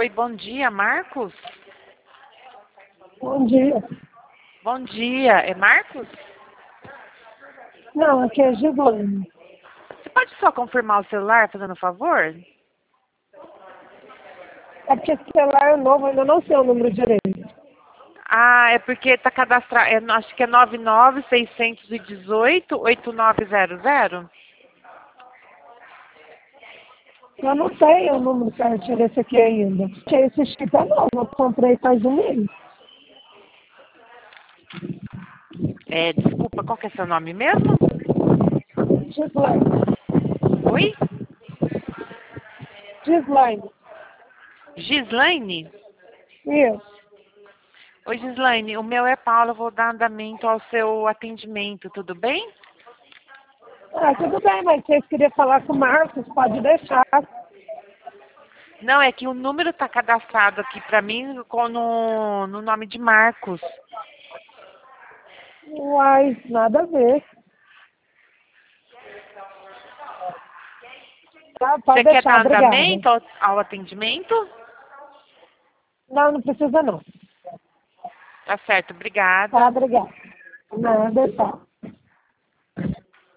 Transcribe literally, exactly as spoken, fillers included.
Oi, bom dia, Marcos? Bom dia. Bom dia, é Marcos? Não, aqui é Gislaine. Você pode só confirmar o celular, fazendo um favor? É porque esse celular é novo, eu ainda não sei o número direito. Ah, é porque está cadastrado, é, acho que é nove nove seis um oito oito nove zero zero. Eu não sei o número certinho desse aqui ainda. Porque esse chip é novo, eu comprei faz um mês. É, desculpa, qual que é seu nome mesmo? Gislaine. Oi? Gislaine. Gislaine? Isso. Oi, Gislaine, o meu é Paula, eu vou dar andamento ao seu atendimento, tudo bem? Ah, tudo bem, mas se vocês queriam falar com o Marcos, pode deixar. Não, é que o número está cadastrado aqui para mim com, no, no nome de Marcos. Uai, nada a ver. Tá, pode Você quer deixar, dar obrigada. andamento ao, ao atendimento? Não, não precisa não. Tá certo, obrigada. Tá, obrigada. Nada, tá.